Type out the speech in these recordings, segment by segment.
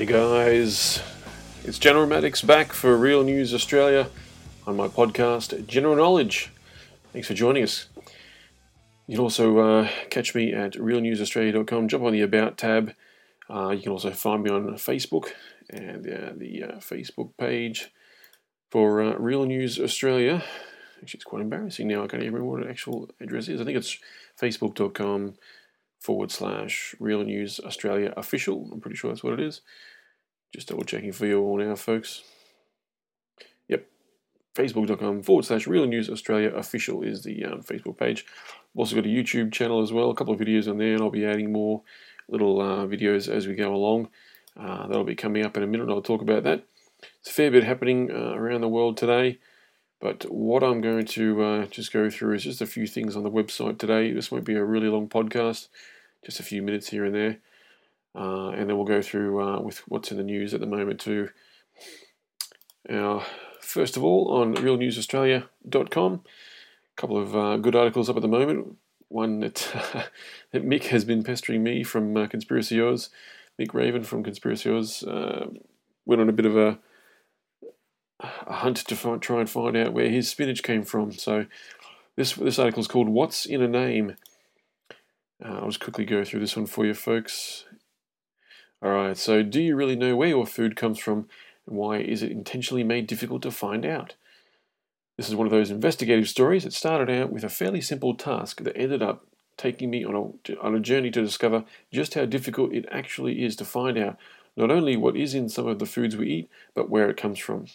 Hey guys, it's General Maddox back for Real News Australia on my podcast General Knowledge. Thanks for joining us. You can also catch me at realnewsaustralia.com. Jump on the About tab. You can also find me on Facebook and the Facebook page for Real News Australia. Actually, it's quite embarrassing now. I can't even remember what the actual address is. I think it's facebook.com/Real News Australia Official. I'm pretty sure that's what it is. Just double checking for you all now, folks. Yep, facebook.com/Real News Australia Official is the Facebook page. I've also got a YouTube channel as well, a couple of videos on there, and I'll be adding more little videos as we go along. That'll be coming up in a minute, and I'll talk about that. It's a fair bit happening around the world today, but what I'm going to just go through is just a few things on the website today. This won't be a really long podcast, just a few minutes here and there. And then we'll go through with what's in the news at the moment too. Now, first of all, on realnewsaustralia.com, a couple of good articles up at the moment. One that, that Mick has been pestering me from Conspiracy Oz. Mick Raven from Conspiracy Oz went on a bit of a hunt to try and find out where his spinach came from. So this article is called "What's in a Name?" I'll just quickly go through this one for you, folks. Alright, so do you really know where your food comes from, and why is it intentionally made difficult to find out? This is one of those investigative stories that started out with a fairly simple task that ended up taking me on a journey to discover just how difficult it actually is to find out not only what is in some of the foods we eat, but where it comes from.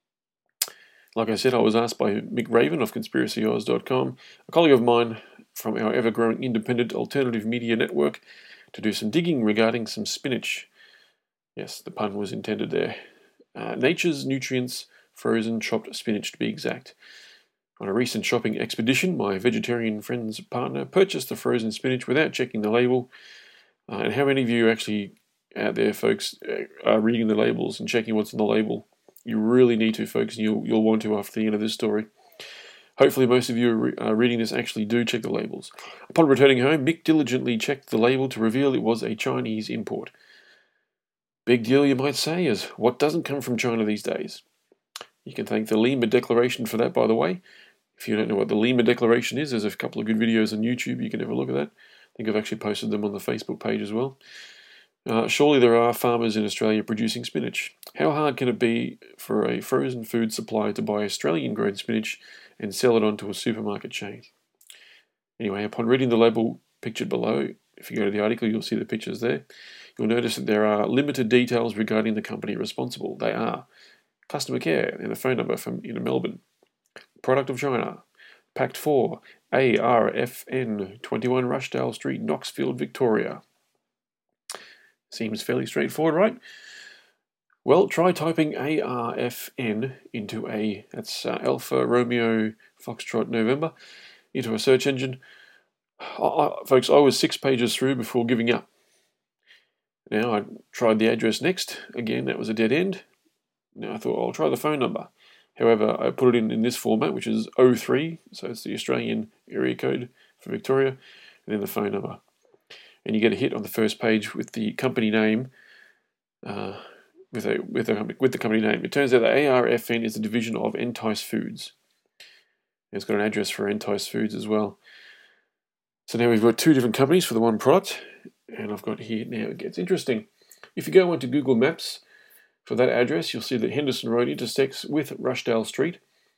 Like I said, I was asked by Mick Raven of conspiracyoz.com, a colleague of mine from our ever-growing independent alternative media network, to do some digging regarding some spinach. Yes, the pun was intended there. Nature's Nutrients frozen chopped spinach, to be exact. On a recent shopping expedition, my vegetarian friend's partner purchased the frozen spinach without checking the label. And how many of you actually out there, folks, are reading the labels and checking what's on the label? You really need to, folks, and you'll want to after the end of this story. Hopefully most of you reading this actually do check the labels. Upon returning home, Mick diligently checked the label to reveal it was a Chinese import. Big deal, you might say, as what doesn't come from China these days? You can thank the Lima Declaration for that, by the way. If you don't know what the Lima Declaration is, there's a couple of good videos on YouTube. You can have a look at that. I think I've actually posted them on the Facebook page as well. Surely there are farmers in Australia producing spinach. How hard can it be for a frozen food supplier to buy Australian-grown spinach and sell it onto a supermarket chain? Anyway, upon reading the label pictured below, if you go to the article, you'll see the pictures there. You'll notice that there are limited details regarding the company responsible. They are customer care and a phone number from in Melbourne. Product of China. Pact 4, ARFN, 21 Rushdale Street, Knoxfield, Victoria. Seems fairly straightforward, right? Well, try typing ARFN into that's Alpha Romeo Foxtrot November, into a search engine. Folks, I was 6 pages through before giving up. Now I tried the address next. Again, that was a dead end. Now I thought I'll try the phone number. However, I put it in this format, which is 03, so it's the Australian area code for Victoria, and then the phone number. And you get a hit on the first page with the company name. With the company name, it turns out that ARFN is a division of Entice Foods. And it's got an address for Entice Foods as well. So now we've got 2 different companies for the one product, and I've got here now it gets interesting. If you go onto Google Maps for that address, you'll see that Henderson Road intersects with Rushdale Street.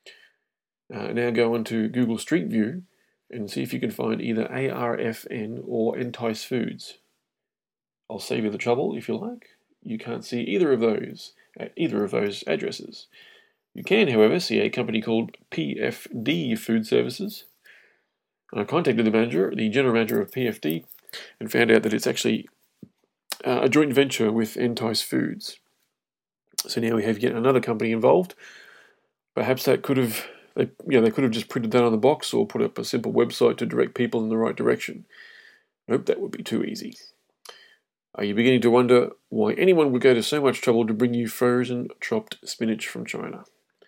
Now go onto Google Street View and see if you can find either ARFN or Entice Foods. I'll save you the trouble if you like. You can't see either of those at either of those addresses. You can, however, see a company called PFD Food Services. I contacted the general manager of PFD, and found out that it's actually a joint venture with Entice Foods. So now we have yet another company involved. Perhaps that they could have just printed that on the box or put up a simple website to direct people in the right direction. Nope, that would be too easy. Are you beginning to wonder why anyone would go to so much trouble to bring you frozen chopped spinach from China?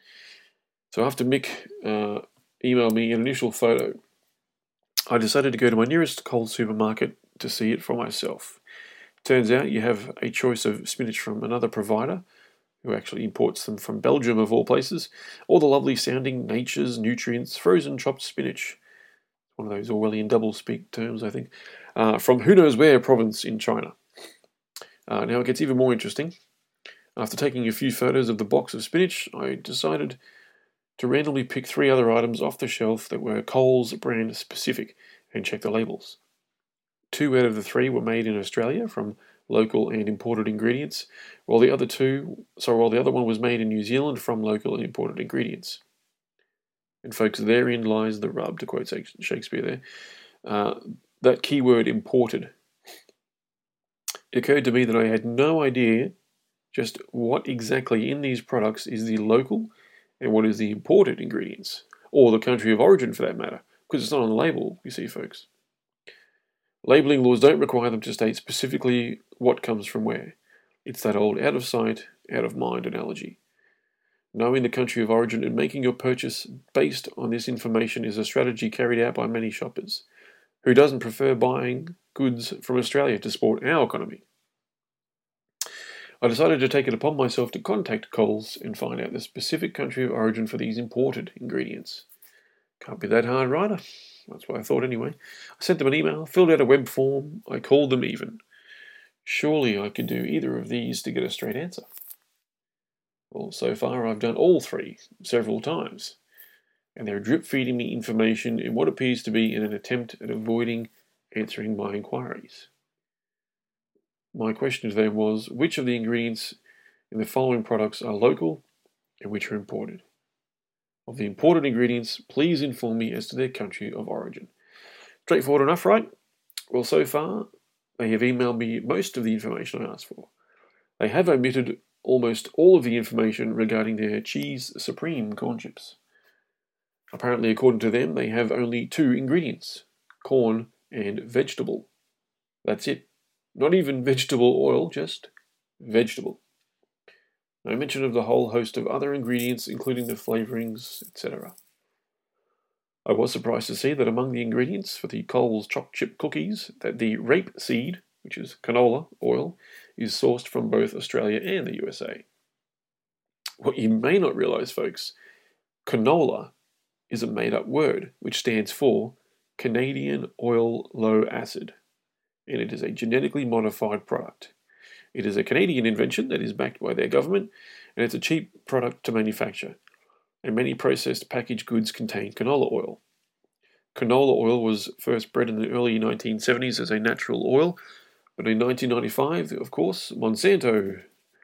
So after Mick emailed me an initial photo, I decided to go to my nearest Coles supermarket to see it for myself. Turns out you have a choice of spinach from another provider who actually imports them from Belgium of all places, or the lovely sounding Nature's Nutrients frozen chopped spinach. One of those Orwellian double-speak terms, I think, from who knows where province in China. Now it gets even more interesting. After taking a few photos of the box of spinach, I decided to randomly pick 3 other items off the shelf that were Coles brand specific and check the labels. 2 out of the 3 were made in Australia from local and imported ingredients, while the other one was made in New Zealand from local and imported ingredients. And folks, therein lies the rub, to quote Shakespeare there. That keyword imported. It occurred to me that I had no idea just what exactly in these products is the local and what is the imported ingredients, or the country of origin for that matter, because it's not on the label, you see, folks. Labelling laws don't require them to state specifically what comes from where. It's that old out of sight, out of mind analogy. Knowing the country of origin and making your purchase based on this information is a strategy carried out by many shoppers. Who doesn't prefer buying goods from Australia to support our economy? I decided to take it upon myself to contact Coles and find out the specific country of origin for these imported ingredients. Can't be that hard, right? That's what I thought anyway. I sent them an email, filled out a web form, I called them even. Surely I could do either of these to get a straight answer. Well, so far I've done all 3 several times, and they're drip-feeding me information in what appears to be in an attempt at avoiding answering my inquiries. My question to them was, which of the ingredients in the following products are local and which are imported? Of the imported ingredients, please inform me as to their country of origin. Straightforward enough, right? Well, so far, they have emailed me most of the information I asked for. They have omitted almost all of the information regarding their Cheese Supreme corn chips. Apparently, according to them, they have only 2 ingredients, corn and vegetable. That's it. Not even vegetable oil, just vegetable. No mention of the whole host of other ingredients, including the flavorings, etc. I was surprised to see that among the ingredients for the Coles chopped chip cookies, that the rapeseed, which is canola oil, is sourced from both Australia and the USA. What you may not realise, folks, canola is a made-up word which stands for Canadian Oil Low Acid, and it is a genetically modified product. It is a Canadian invention that is backed by their government, and it's a cheap product to manufacture, and many processed packaged goods contain canola oil. Canola oil was first bred in the early 1970s as a natural oil, but in 1995, of course, Monsanto,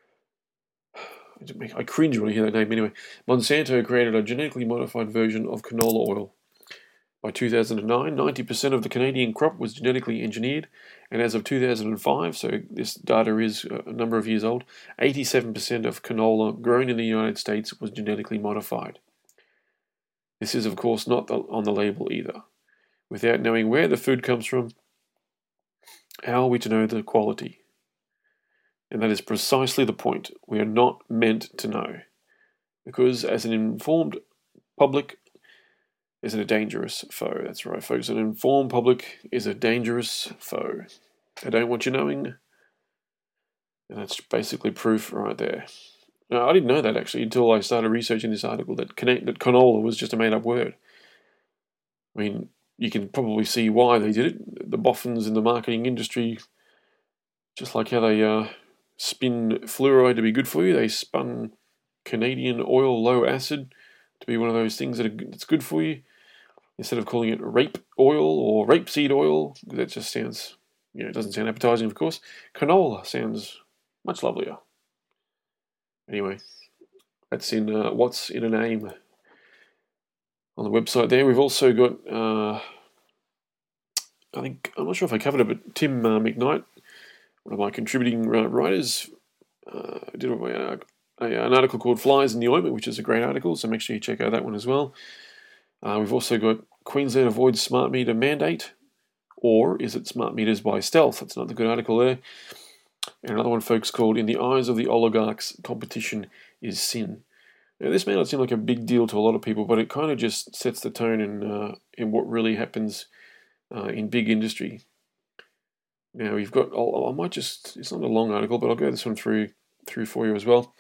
I cringe when I hear that name anyway, Monsanto created a genetically modified version of canola oil. By 2009, 90% of the Canadian crop was genetically engineered, and as of 2005, so this data is a number of years old, 87% of canola grown in the United States was genetically modified. This is, of course, not on the label either. Without knowing where the food comes from, how are we to know the quality? And that is precisely the point. We are not meant to know. Because as an informed public is a dangerous foe. That's right, folks. An informed public is a dangerous foe. They don't want you knowing. And that's basically proof right there. Now, I didn't know that actually until I started researching this article that canola was just a made-up word. I mean, you can probably see why they did it. The boffins in the marketing industry, just like how they spin fluoride to be good for you, they spun Canadian Oil Low Acid to be one of those things that's good for you. Instead of calling it rape oil or rapeseed oil, that just sounds, it doesn't sound appetizing, of course. Canola sounds much lovelier. Anyway, that's in What's in a Name on the website there. We've also got, I'm not sure if I covered it, but Tim McKnight, one of my contributing writers, did an article called Flies in the Ointment, which is a great article, so make sure you check out that one as well. We've also got Queensland avoids smart meter mandate, or is it smart meters by stealth? That's another good article there. And another one, folks, called In the Eyes of the Oligarchs, Competition is Sin. Now, this may not seem like a big deal to a lot of people, but it kind of just sets the tone in what really happens in big industry. Now you've got, I might just, it's not a long article, but I'll go this one through for you as well.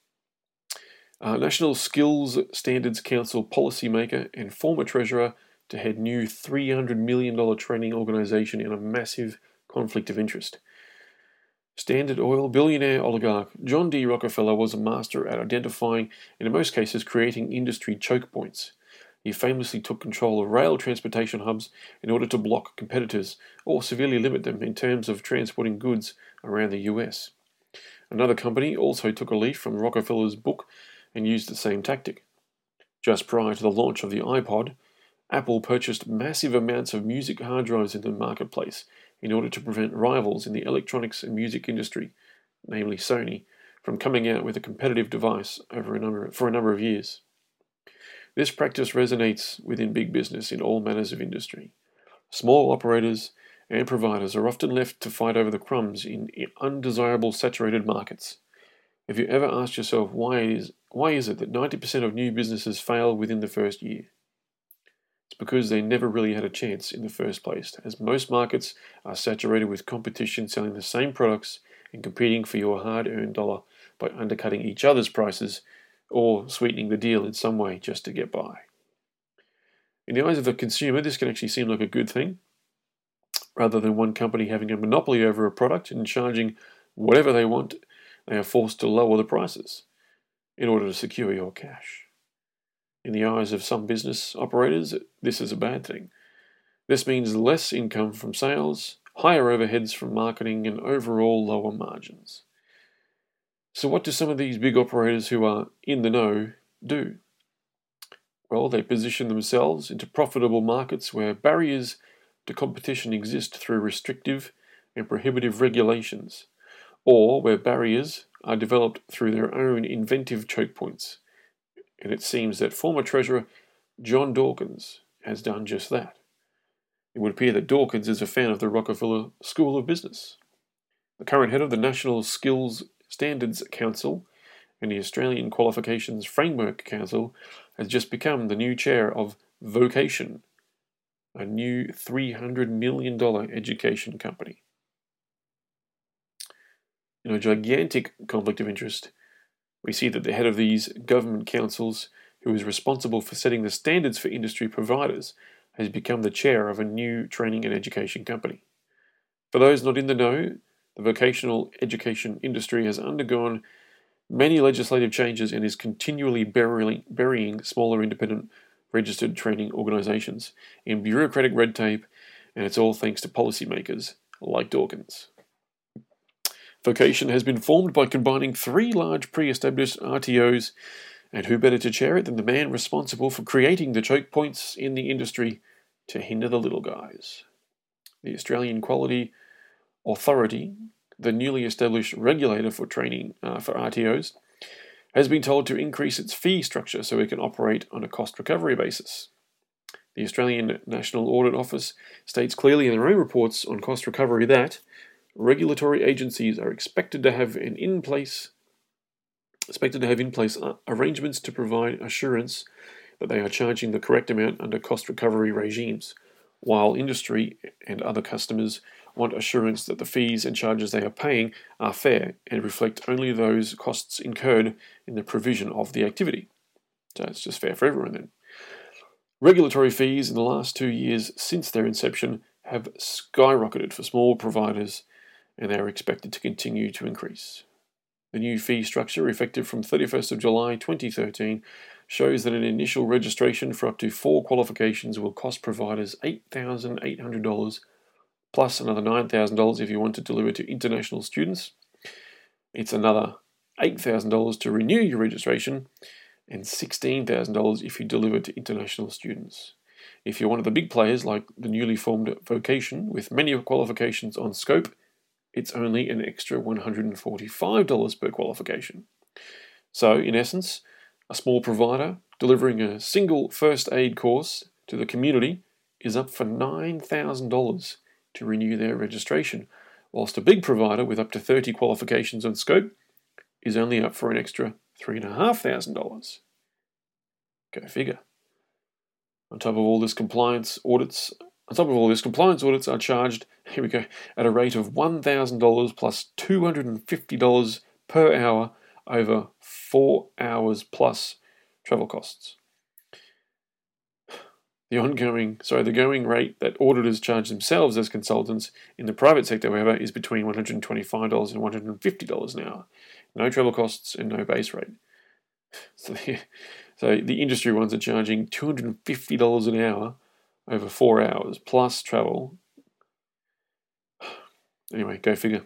National Skills Standards Council policymaker and former treasurer to head new $300 million training organisation in a massive conflict of interest. Standard Oil billionaire oligarch John D. Rockefeller was a master at identifying, and in most cases creating, industry choke points. He famously took control of rail transportation hubs in order to block competitors or severely limit them in terms of transporting goods around the US. Another company also took a leaf from Rockefeller's book and used the same tactic. Just prior to the launch of the iPod, Apple purchased massive amounts of music hard drives in the marketplace in order to prevent rivals in the electronics and music industry, namely Sony, from coming out with a competitive device for a number of years. This practice resonates within big business in all manners of industry. Small operators and providers are often left to fight over the crumbs in undesirable saturated markets. Have you ever asked yourself why is it that 90% of new businesses fail within the first year? It's because they never really had a chance in the first place, as most markets are saturated with competition selling the same products and competing for your hard-earned dollar by undercutting each other's prices or sweetening the deal in some way just to get by. In the eyes of the consumer, this can actually seem like a good thing. Rather than one company having a monopoly over a product and charging whatever they want, they are forced to lower the prices in order to secure your cash. In the eyes of some business operators, this is a bad thing. This means less income from sales, higher overheads from marketing, and overall lower margins. So what do some of these big operators who are in the know do? Well, they position themselves into profitable markets where barriers to competition exist through restrictive and prohibitive regulations, or where barriers are developed through their own inventive choke points. And it seems that former Treasurer John Dawkins has done just that. It would appear that Dawkins is a fan of the Rockefeller School of Business. The current head of the National Skills Standards Council and the Australian Qualifications Framework Council has just become the new chair of Vocation, a new $300 million education company. In a gigantic conflict of interest, we see that the head of these government councils, who is responsible for setting the standards for industry providers, has become the chair of a new training and education company. For those not in the know, the vocational education industry has undergone many legislative changes and is continually burying smaller independent registered training organisations in bureaucratic red tape, and it's all thanks to policymakers like Dawkins. Vocation has been formed by combining three large pre-established RTOs, and who better to chair it than the man responsible for creating the choke points in the industry to hinder the little guys. The Australian Quality Authority, the newly established regulator for training for RTOs, has been told to increase its fee structure so it can operate on a cost recovery basis. The Australian National Audit Office states clearly in their own reports on cost recovery that regulatory agencies are expected to have in place arrangements to provide assurance that they are charging the correct amount under cost recovery regimes, while industry and other customers want assurance that the fees and charges they are paying are fair and reflect only those costs incurred in the provision of the activity. So it's just fair for everyone then. Regulatory fees in the last 2 years since their inception have skyrocketed for small providers, and they are expected to continue to increase. The new fee structure, effective from 31st of July 2013, shows that an initial registration for up to 4 qualifications will cost providers $8,800 plus another $9,000 if you want to deliver to international students. It's another $8,000 to renew your registration and $16,000 if you deliver to international students. If you're one of the big players like the newly formed Vocation with many qualifications on scope, it's only an extra $145 per qualification. So, in essence, a small provider delivering a single first aid course to the community is up for $9,000 to renew their registration, whilst a big provider with up to 30 qualifications on scope is only up for an extra $3,500. Go figure. On top of all this, compliance audits On top of all this, compliance audits are charged, here we go, at a rate of $1,000 plus $250 per hour over 4 hours plus travel costs. The going rate that auditors charge themselves as consultants in the private sector, however, is between $125 and $150 an hour. No travel costs and no base rate. So the industry ones are charging $250 an hour over 4 hours plus travel. Anyway, go figure.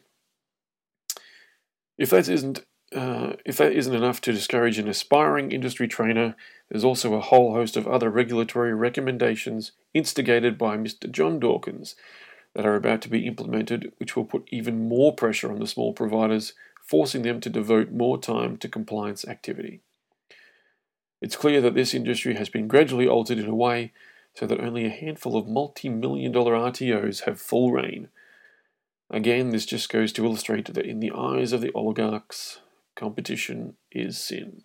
If that isn't enough to discourage an aspiring industry trainer, there's also a whole host of other regulatory recommendations instigated by Mr. John Dawkins that are about to be implemented, which will put even more pressure on the small providers, forcing them to devote more time to compliance activity. It's clear that this industry has been gradually altered in a way so that only a handful of multi-million-dollar RTOs have full reign. Again, this just goes to illustrate that in the eyes of the oligarchs, competition is sin.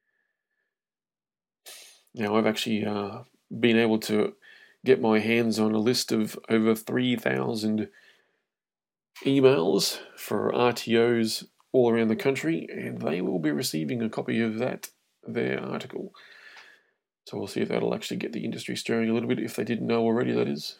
Now, I've actually been able to get my hands on a list of over 3,000 emails for RTOs all around the country, and they will be receiving a copy of their article. So we'll see if that'll actually get the industry stirring a little bit, if they didn't know already, that is.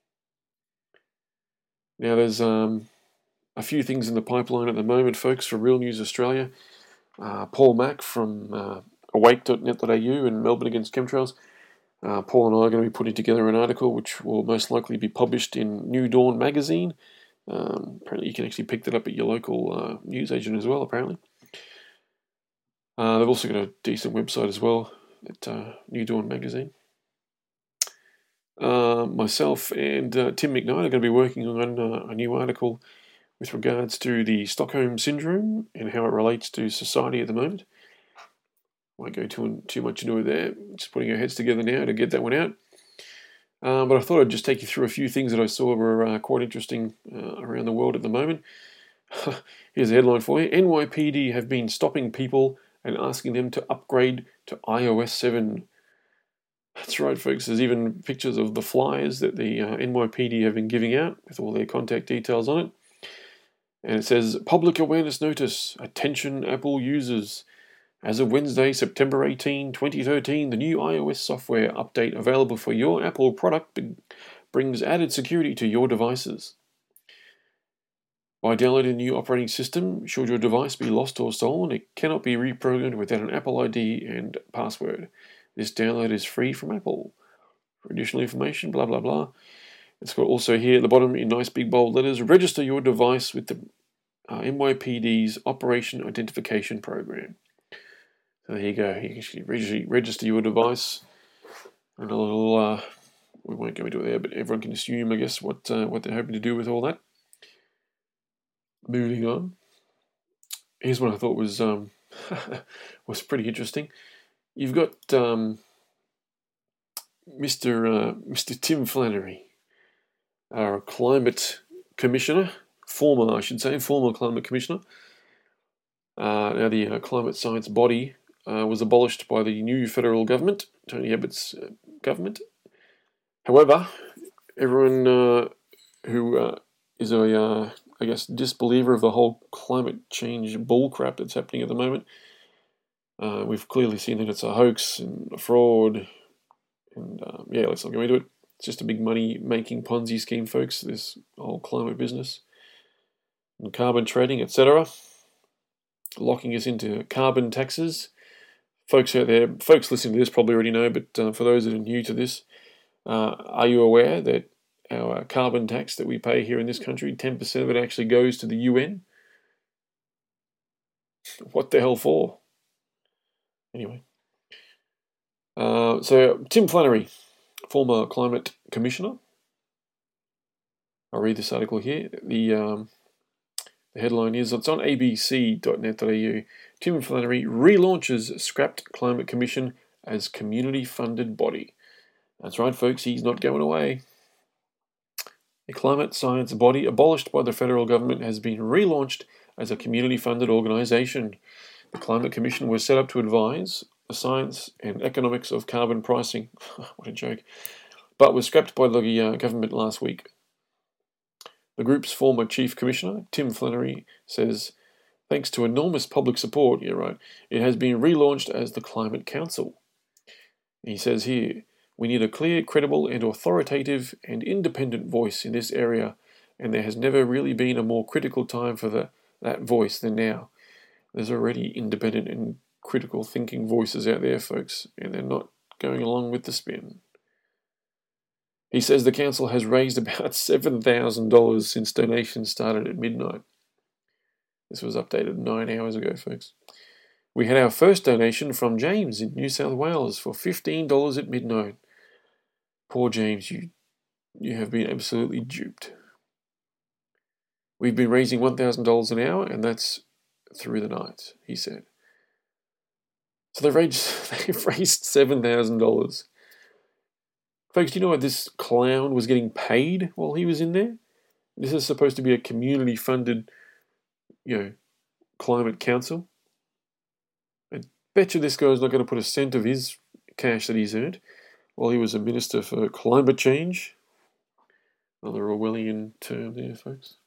Now, there's a few things in the pipeline at the moment, folks, for Real News Australia. Paul Mack from awake.net.au and Melbourne Against Chemtrails. Paul and I are going to be putting together an article which will most likely be published in New Dawn magazine. Apparently you can actually pick that up at your local newsagent as well, apparently. They've also got a decent website as well at New Dawn magazine. Myself and Tim McKnight are going to be working on a new article with regards to the Stockholm Syndrome and how it relates to society at the moment. Won't go too much into it there. Just putting our heads together now to get that one out. But I thought I'd just take you through a few things that I saw were quite interesting around the world at the moment. Here's a headline for you. NYPD have been stopping people and asking them to upgrade to iOS 7. That's right, folks. There's even pictures of the flyers that the NYPD have been giving out with all their contact details on it. And it says, Public Awareness Notice, Attention Apple Users. As of Wednesday, September 18, 2013, the new iOS software update available for your Apple product brings added security to your devices. By downloading the new operating system, should your device be lost or stolen, it cannot be reprogrammed without an Apple ID and password. This download is free from Apple. For additional information, blah, blah, blah. It's got also here at the bottom in nice big bold letters, register your device with the NYPD's Operation Identification Program. So there you go. You can actually register your device. And a little, we won't go into it there, but everyone can assume, I guess, what they're hoping to do with all that. Moving on. Here's what I thought was was pretty interesting. You've got Mr. Tim Flannery, our climate commissioner, former climate commissioner. Now the climate science body was abolished by the new federal government, Tony Abbott's government. However, everyone who is a disbeliever of the whole climate change bullcrap that's happening at the moment, we've clearly seen that it's a hoax and a fraud, and let's not go into it. It's just a big money-making Ponzi scheme, folks, this whole climate business and carbon trading, etc., locking us into carbon taxes. Folks out there, folks listening to this probably already know, but for those that are new to this, are you aware that our carbon tax that we pay here in this country, 10% of it actually goes to the UN? What the hell for? Anyway. So Tim Flannery, former climate commissioner. I'll read this article here. The headline is, it's on abc.net.au. Tim Flannery relaunches scrapped climate commission as community-funded body. That's right, folks, he's not going away. The climate science body, abolished by the federal government, has been relaunched as a community-funded organisation. The Climate Commission was set up to advise the science and economics of carbon pricing. What a joke. but was scrapped by the government last week. The group's former chief commissioner, Tim Flannery, says, thanks to enormous public support, it has been relaunched as the Climate Council. He says here, we need a clear, credible, and authoritative and independent voice in this area, and there has never really been a more critical time for that voice than now. There's already independent and critical thinking voices out there, folks, and they're not going along with the spin. He says the council has raised about $7,000 since donations started at midnight. This was updated 9 hours ago, folks. We had our first donation from James in New South Wales for $15 at midnight. Poor James, you have been absolutely duped. We've been raising $1,000 an hour, and that's through the night, he said. So they've raised $7,000. Folks, do you know what this clown was getting paid while he was in there? This is supposed to be a community-funded, climate council. I bet you this guy's not going to put a cent of his cash that he's earned while he was a minister for climate change. Another Orwellian term there, folks.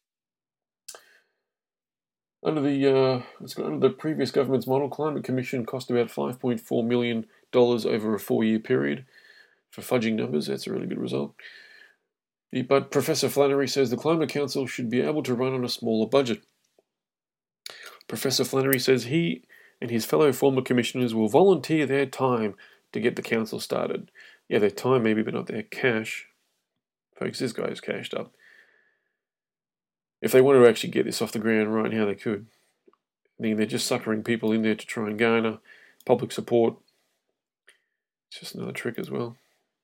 Under the previous government's model, Climate Commission cost about $5.4 million over a 4-year period. For fudging numbers, that's a really good result. But Professor Flannery says the Climate Council should be able to run on a smaller budget. Professor Flannery says he and his fellow former commissioners will volunteer their time to get the council started. Yeah, their time maybe, but not their cash. Folks, this guy's cashed up. If they wanted to actually get this off the ground right now, they could. I mean, they're just suckering people in there to try and garner public support. It's just another trick as well.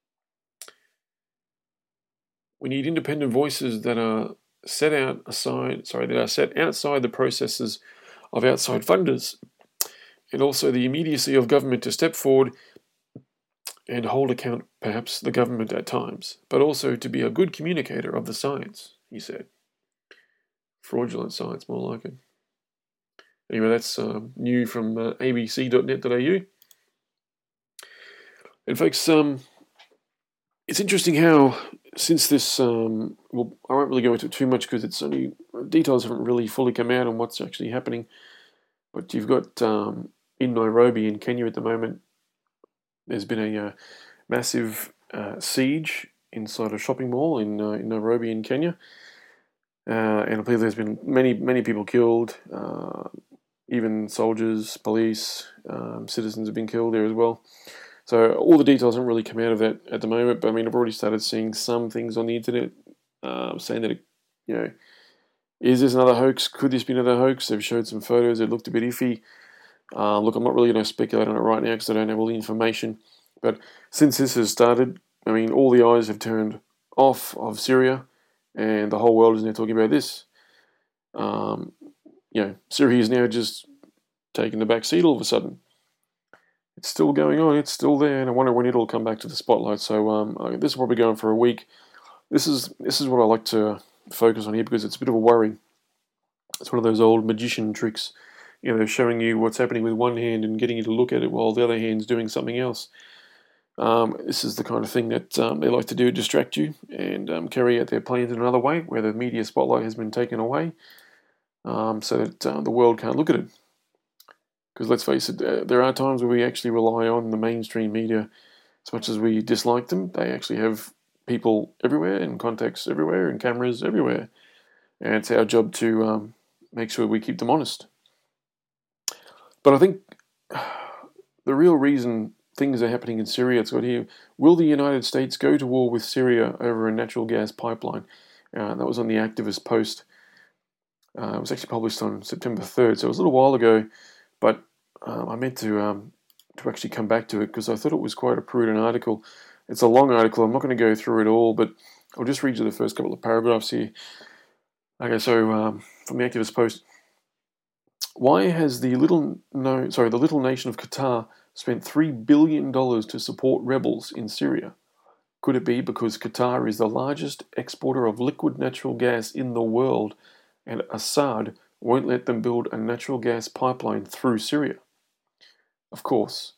We need independent voices that are set outside the processes of outside funders, and also the immediacy of government to step forward and hold account, perhaps, the government at times, but also to be a good communicator of the science, he said. Fraudulent science, more like it. Anyway, that's new from abc.net.au. And folks, it's interesting how, since this, I won't really go into it too much because it's only, details haven't really fully come out on what's actually happening, but you've got, in Nairobi in Kenya at the moment, there's been a massive siege inside a shopping mall in Nairobi in Kenya, and I believe there's been many people killed, even soldiers, police, citizens have been killed there as well. So all the details haven't really come out of that at the moment, but I mean, I've already started seeing some things on the internet saying that, is this another hoax? Could this be another hoax? They've showed some photos that looked a bit iffy. Look, I'm not really going to speculate on it right now because I don't have all the information. But since this has started, I mean, all the eyes have turned off of Syria, and the whole world is now talking about this. Syria is now just taking the back seat all of a sudden. It's still going on, it's still there, and I wonder when it'll come back to the spotlight. So this will probably go on for a week. This is what I like to focus on here because it's a bit of a worry. It's one of those old magician tricks. They're showing you what's happening with one hand and getting you to look at it while the other hand's doing something else. This is the kind of thing that they like to do, distract you and carry out their plans in another way, where the media spotlight has been taken away, so that the world can't look at it. Because let's face it, there are times where we actually rely on the mainstream media as much as we dislike them. They actually have people everywhere and contacts everywhere and cameras everywhere. And it's our job to make sure we keep them honest. But I think the real reason things are happening in Syria, it's got here, will the United States go to war with Syria over a natural gas pipeline? That was on the Activist Post. It was actually published on September 3rd, so it was a little while ago. But I meant to actually come back to it because I thought it was quite a prudent article. It's a long article. I'm not going to go through it all, but I'll just read you the first couple of paragraphs here. Okay, so from the Activist Post, why has the little nation of Qatar spent $3 billion to support rebels in Syria? Could it be because Qatar is the largest exporter of liquid natural gas in the world, and Assad won't let them build a natural gas pipeline through Syria? Of course,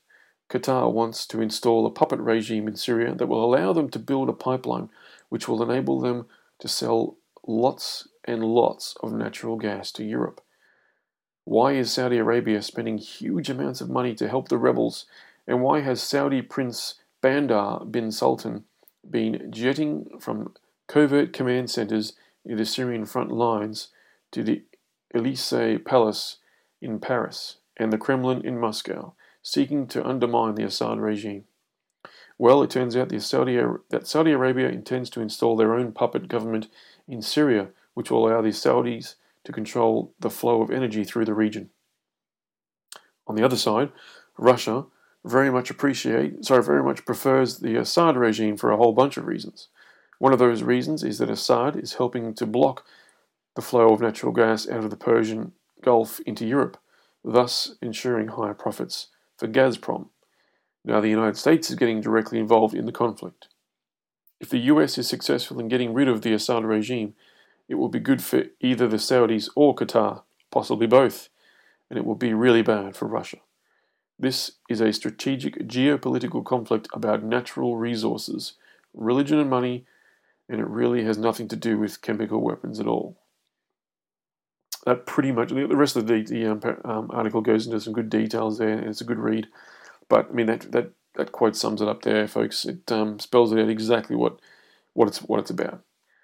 Qatar wants to install a puppet regime in Syria that will allow them to build a pipeline which will enable them to sell lots and lots of natural gas to Europe. Why is Saudi Arabia spending huge amounts of money to help the rebels? And why has Saudi Prince Bandar bin Sultan been jetting from covert command centers in the Syrian front lines to the Elysee Palace in Paris and the Kremlin in Moscow, seeking to undermine the Assad regime? Well, it turns out that Saudi Arabia intends to install their own puppet government in Syria, which will allow the Saudis to control the flow of energy through the region. On the other side, Russia very much prefers the Assad regime for a whole bunch of reasons. One of those reasons is that Assad is helping to block the flow of natural gas out of the Persian Gulf into Europe, thus ensuring higher profits for Gazprom. Now the United States is getting directly involved in the conflict. If the US is successful in getting rid of the Assad regime, it will be good for either the Saudis or Qatar, possibly both, and it will be really bad for Russia. This is a strategic geopolitical conflict about natural resources, religion and money, and it really has nothing to do with chemical weapons at all. That pretty much, the rest of the article goes into some good details there, and it's a good read. But I mean that quote sums it up there, folks. It spells it out exactly what it's about.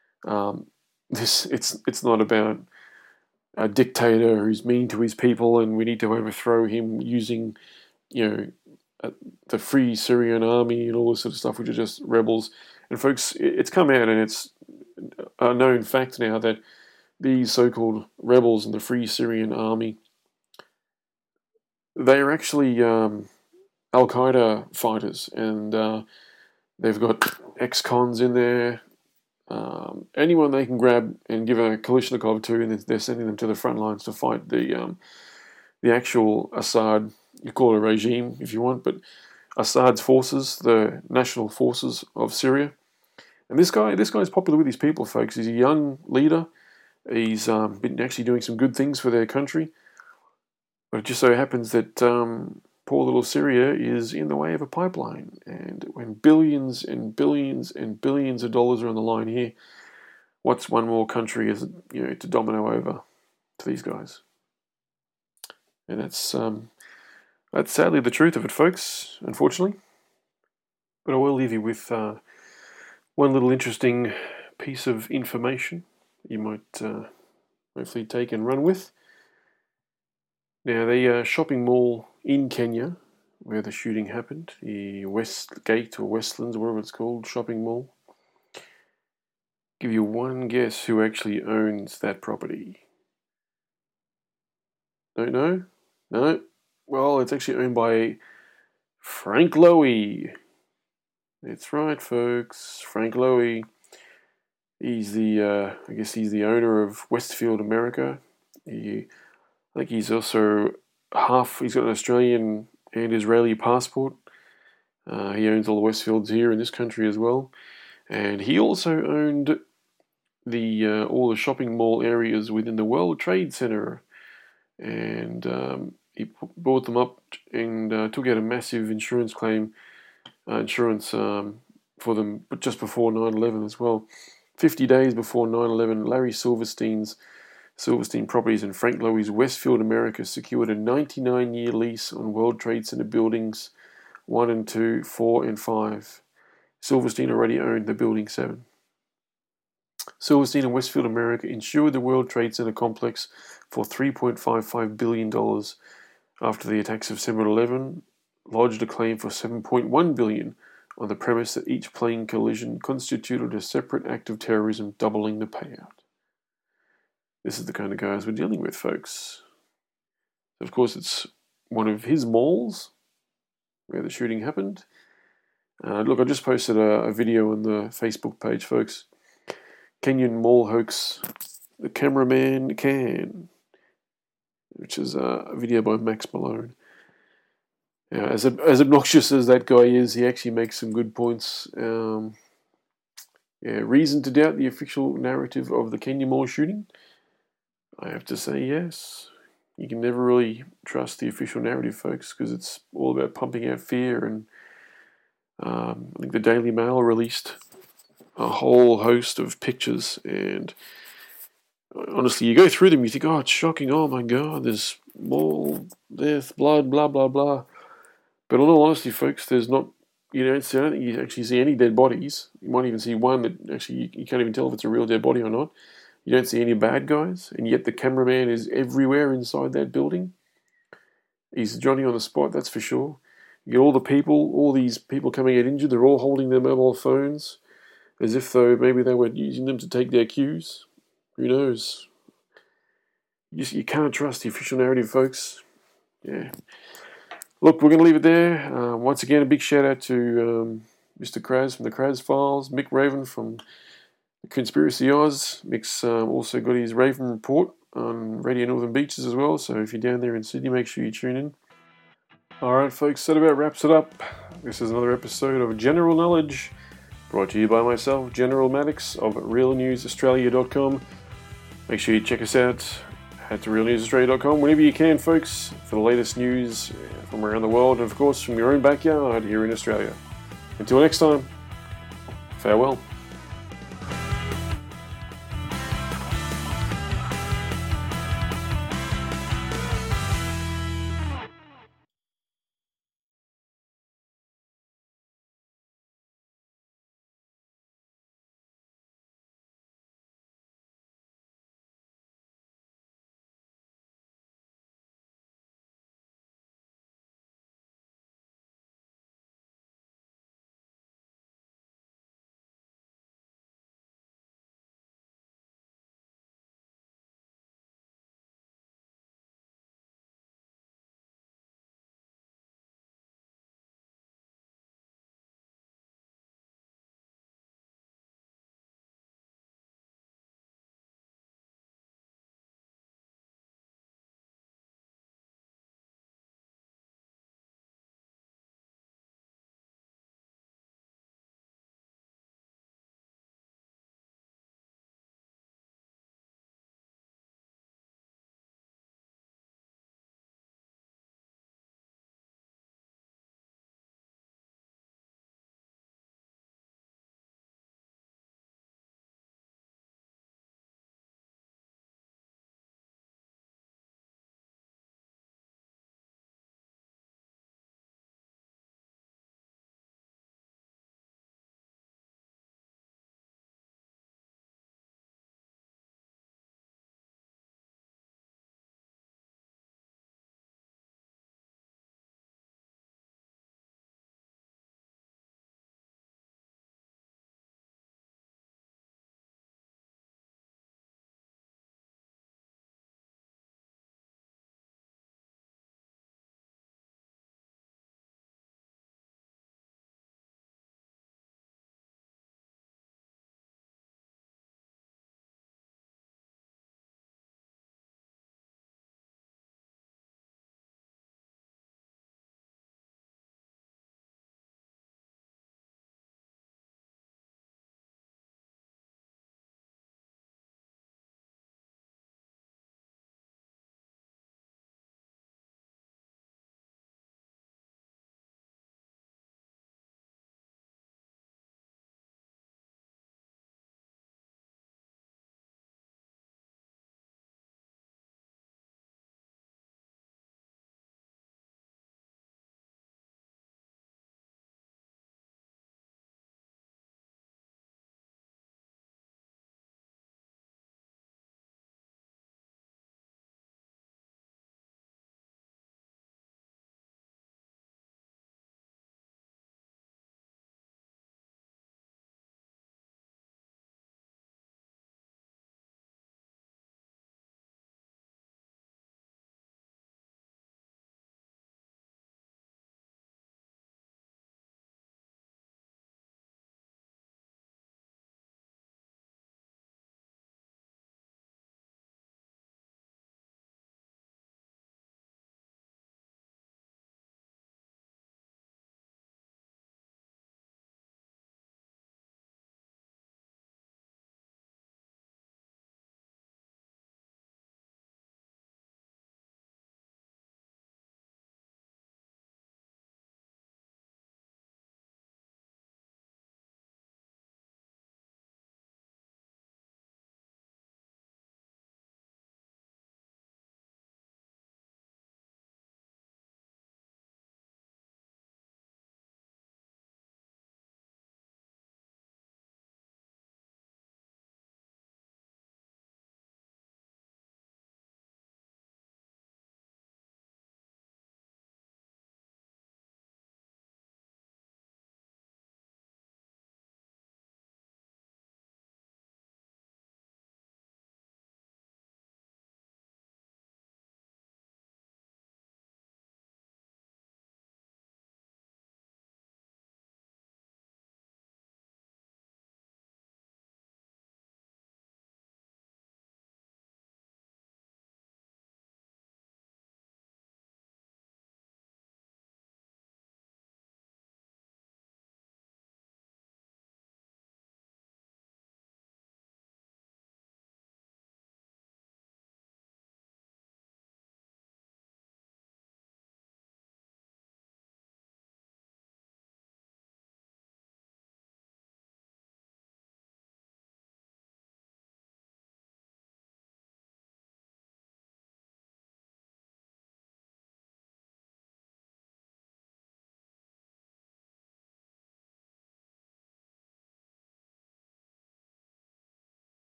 It's not about a dictator who's mean to his people and we need to overthrow him using, the Free Syrian Army and all this sort of stuff, which are just rebels. And folks, it's come out and it's a known fact now that these so-called rebels in the Free Syrian Army, they are actually Al-Qaeda fighters, and they've got ex-cons in there. Anyone they can grab and give a Kalashnikov to, and they're sending them to the front lines to fight the actual Assad. You call it a regime if you want, but Assad's forces, the national forces of Syria. And this guy's popular with his people, folks. He's a young leader. He's been actually doing some good things for their country. But it just so happens that poor little Syria is in the way of a pipeline. And when billions and billions and billions of dollars are on the line here, what's one more country is to domino over to these guys? And that's sadly the truth of it, folks, unfortunately. But I will leave you with one little interesting piece of information you might hopefully take and run with. Now, the shopping mall in Kenya, where the shooting happened, the Westgate or Westlands, whatever it's called, shopping mall. Give you one guess who actually owns that property. Don't know? No? Well, it's actually owned by Frank Lowy. That's right, folks. Frank Lowy. He's the owner of Westfield America. I think he's also he's got an Australian and Israeli passport. He owns all the Westfields here in this country as well. And he also owned all the shopping mall areas within the World Trade Center. And he bought them up and took out a massive insurance claim, for them, but just before 9/11 as well. 50 days before 9/11, Larry Silverstein Properties and Frank Lowy's Westfield America secured a 99-year lease on World Trade Center buildings 1 and 2, 4 and 5. Silverstein already owned the building 7. Silverstein and Westfield America insured the World Trade Center complex for $3.55 billion after the attacks of September 11, lodged a claim for $7.1 billion on the premise that each plane collision constituted a separate act of terrorism, doubling the payout. This is the kind of guys we're dealing with, folks. Of course, it's one of his malls where the shooting happened. Look, I just posted a video on the Facebook page, folks. Kenyan mall hoax, the cameraman can, which is a video by Max Malone. As obnoxious as that guy is, he actually makes some good points. Reason to doubt the official narrative of the Kenya Mall shooting? I have to say yes. You can never really trust the official narrative, folks, because it's all about pumping out fear. And I think the Daily Mail released a whole host of pictures, and honestly, you go through them, you think, oh, it's shocking, oh my God, there's more death, blood, blah, blah, blah. But in all honesty, folks, there's not, I don't think you actually see any dead bodies. You might even see one that actually you can't even tell if it's a real dead body or not. You don't see any bad guys, and yet the cameraman is everywhere inside that building. He's Johnny on the spot, that's for sure. You get all these people coming out injured, they're all holding their mobile phones as if though maybe they were using them to take their cues. Who knows? You can't trust the official narrative, folks. Yeah. Look, we're going to leave it there. Once again, a big shout out to Mr. Kraz from the Kraz Files, Mick Raven from Conspiracy Oz. Mick's also got his Raven Report on Radio Northern Beaches as well, so if you're down there in Sydney, make sure you tune in. Alright folks, that about wraps it up. This is another episode of General Knowledge, brought to you by myself, General Maddox of realnewsaustralia.com. Make sure you check us out at realnewsaustralia.com whenever you can, folks, for the latest news from around the world and, of course, from your own backyard here in Australia. Until next time, farewell.